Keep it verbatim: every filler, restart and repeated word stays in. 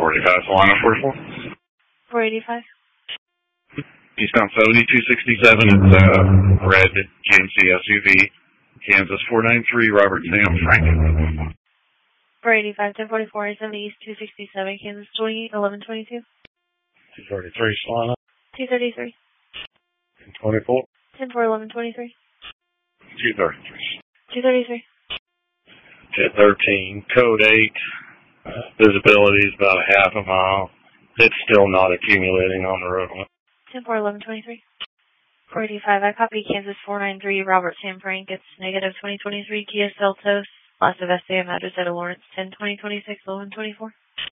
four eighty-five, Solana forty-four. four eighty-five. Eastbound seventy-two sixty-seven, it's a red G M C S U V. Kansas four nine three, Robert Sam Frank. four eighty-five, ten forty-four, seventy East two sixty-seven, Kansas twenty-eight eleven twenty-two. two thirty-three, Solana. two thirty-three. ten twenty-four. ten four eleven twenty-three. two thirty-three. two thirty-three. ten thirteen, code eight. Uh, visibility is about a half a mile. It's still not accumulating on the roadway. ten four eleven twenty-three. four eighty-five, I copy Kansas four nine three, Robert Sam Frank. It's negative twenty twenty-three Kia Seltos. Loss of S A M address at Lawrence ten twenty twenty-six eleven twenty-four.